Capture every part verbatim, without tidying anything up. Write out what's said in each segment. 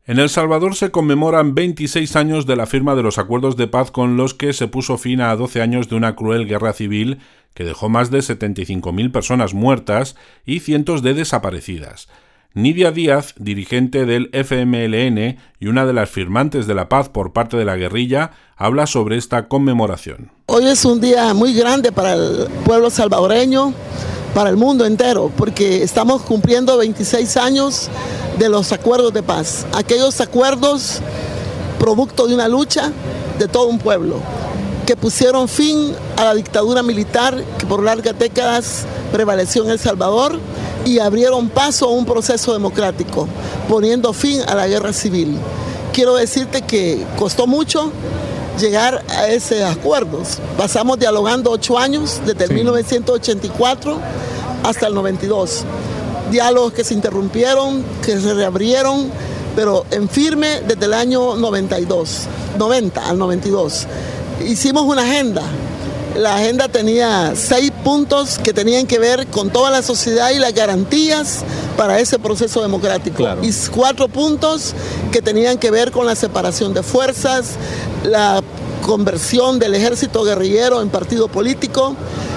En El Salvador se conmemoran veintiséis años de la firma de los acuerdos de paz con los que se puso fin a doce años de una cruel guerra civil que dejó más de setenta y cinco mil personas muertas y cientos de desaparecidas. Nidia Díaz, dirigente del F M L N y una de las firmantes de la paz por parte de la guerrilla, habla sobre esta conmemoración. Hoy es un día muy grande para el pueblo salvadoreño, para el mundo entero, porque estamos cumpliendo veintiséis años de los acuerdos de paz. Aquellos acuerdos producto de una lucha de todo un pueblo, que pusieron fin a la dictadura militar que por largas décadas prevaleció en El Salvador y abrieron paso a un proceso democrático, poniendo fin a la guerra civil. Quiero decirte que costó mucho llegar a esos acuerdos. Pasamos dialogando ocho años, desde el sí. mil novecientos ochenta y cuatro hasta el noventa y dos. Diálogos que se interrumpieron, que se reabrieron, pero en firme desde el año noventa y dos, noventa al noventa y dos. Hicimos una agenda. La agenda tenía seis puntos que tenían que ver con toda la sociedad y las garantías para ese proceso democrático. Claro. Y cuatro puntos que tenían que ver con la separación de fuerzas, la conversión del ejército guerrillero en partido político.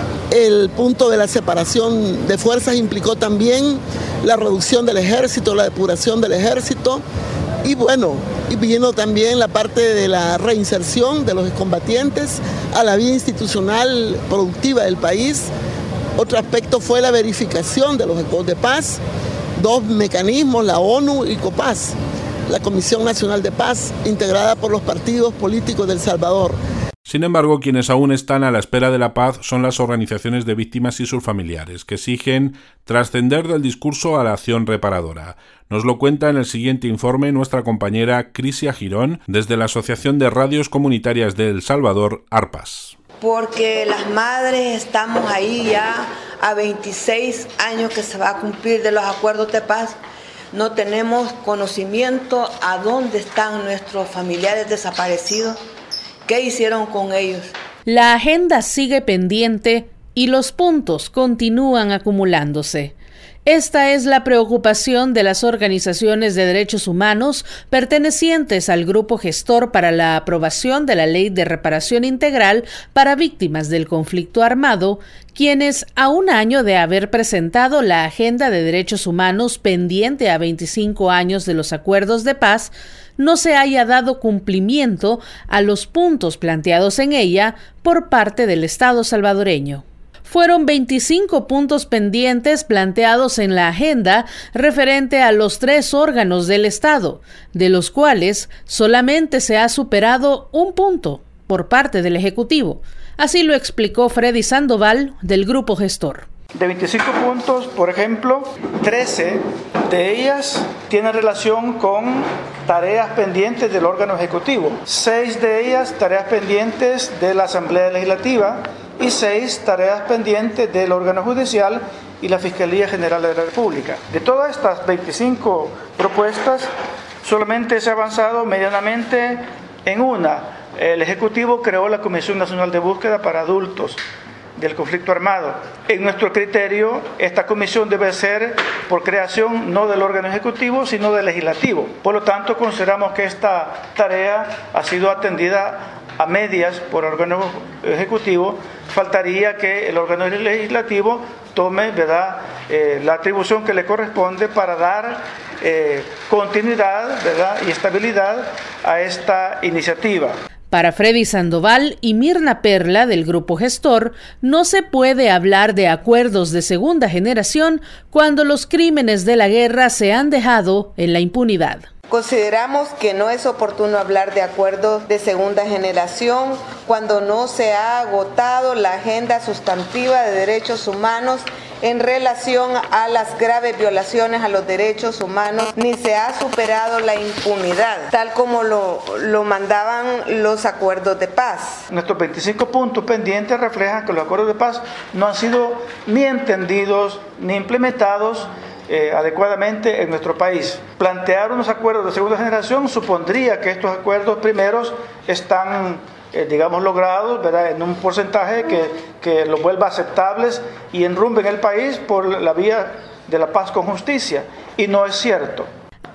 El punto de la separación de fuerzas implicó también la reducción del ejército, la depuración del ejército. Y bueno, y vino también la parte de la reinserción de los combatientes a la vida institucional productiva del país. Otro aspecto fue la verificación de los acuerdos de paz, dos mecanismos, la ONU y COPAZ, la Comisión Nacional de Paz, integrada por los partidos políticos de El Salvador. Sin embargo, quienes aún están a la espera de la paz son las organizaciones de víctimas y sus familiares, que exigen trascender del discurso a la acción reparadora. Nos lo cuenta en el siguiente informe nuestra compañera Crisia Girón, desde la Asociación de Radios Comunitarias de El Salvador, ARPAS. Porque las madres estamos ahí ya a veintiséis años que se va a cumplir de los acuerdos de paz. No tenemos conocimiento a dónde están nuestros familiares desaparecidos. ¿Qué hicieron con ellos? La agenda sigue pendiente y los puntos continúan acumulándose. Esta es la preocupación de las organizaciones de derechos humanos pertenecientes al Grupo Gestor para la aprobación de la Ley de Reparación Integral para Víctimas del Conflicto Armado, quienes, a un año de haber presentado la Agenda de Derechos Humanos pendiente a veinticinco años de los acuerdos de paz, no se haya dado cumplimiento a los puntos planteados en ella por parte del Estado salvadoreño. Fueron veinticinco puntos pendientes planteados en la agenda referente a los tres órganos del Estado, de los cuales solamente se ha superado un punto por parte del Ejecutivo. Así lo explicó Freddy Sandoval, del Grupo Gestor. De veinticinco puntos, por ejemplo, trece de ellas tienen relación con tareas pendientes del órgano ejecutivo, seis de ellas tareas pendientes de la Asamblea Legislativa y seis tareas pendientes del órgano judicial y la Fiscalía General de la República. De todas estas veinticinco propuestas, solamente se ha avanzado medianamente en una. El Ejecutivo creó la Comisión Nacional de Búsqueda para Adultos del Conflicto Armado. En nuestro criterio, esta comisión debe ser por creación no del órgano ejecutivo, sino del legislativo. Por lo tanto, consideramos que esta tarea ha sido atendida a medias por el órgano ejecutivo. Faltaría que el órgano legislativo tome, ¿verdad?, eh, la atribución que le corresponde para dar eh, continuidad, ¿verdad?, y estabilidad a esta iniciativa. Para Freddy Sandoval y Mirna Perla del Grupo Gestor, no se puede hablar de acuerdos de segunda generación cuando los crímenes de la guerra se han dejado en la impunidad. Consideramos que no es oportuno hablar de acuerdos de segunda generación cuando no se ha agotado la agenda sustantiva de derechos humanos en relación a las graves violaciones a los derechos humanos, ni se ha superado la impunidad, tal como lo, lo mandaban los acuerdos de paz. Nuestros veinticinco puntos pendientes reflejan que los acuerdos de paz no han sido ni entendidos ni implementados Eh, adecuadamente en nuestro país. Plantear unos acuerdos de segunda generación supondría que estos acuerdos primeros están, eh, digamos, logrados, ¿verdad?, en un porcentaje que, que los vuelva aceptables y enrumben el país por la vía de la paz con justicia. Y no es cierto.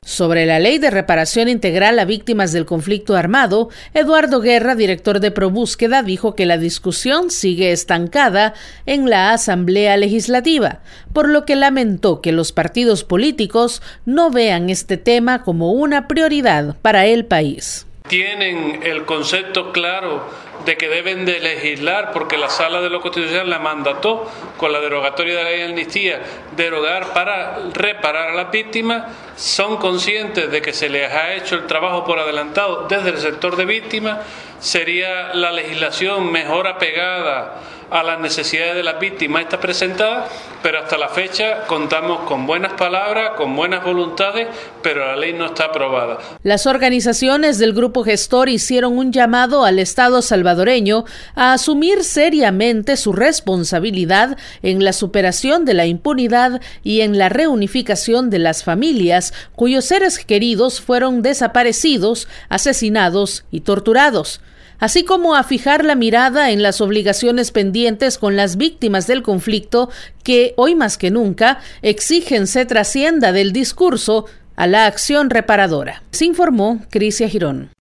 Sobre la Ley de Reparación Integral a Víctimas del Conflicto Armado, Eduardo Guerra, director de Probúsqueda, dijo que la discusión sigue estancada en la Asamblea Legislativa, por lo que lamentó que los partidos políticos no vean este tema como una prioridad para el país. Tienen el concepto claro de que deben de legislar porque la Sala de lo Constitucional la mandató con la derogatoria de la ley de amnistía, derogar para reparar a las víctimas, son conscientes de que se les ha hecho el trabajo por adelantado desde el sector de víctimas, sería la legislación mejor apegada a las necesidades de las víctimas está presentada, pero hasta la fecha contamos con buenas palabras, con buenas voluntades, pero la ley no está aprobada. Las organizaciones del grupo gestor hicieron un llamado al Estado salvadoreño a asumir seriamente su responsabilidad en la superación de la impunidad y en la reunificación de las familias cuyos seres queridos fueron desaparecidos, asesinados y torturados, así como a fijar la mirada en las obligaciones pendientes con las víctimas del conflicto que, hoy más que nunca, exigen se trascienda del discurso a la acción reparadora. Se informó Crisia Girón.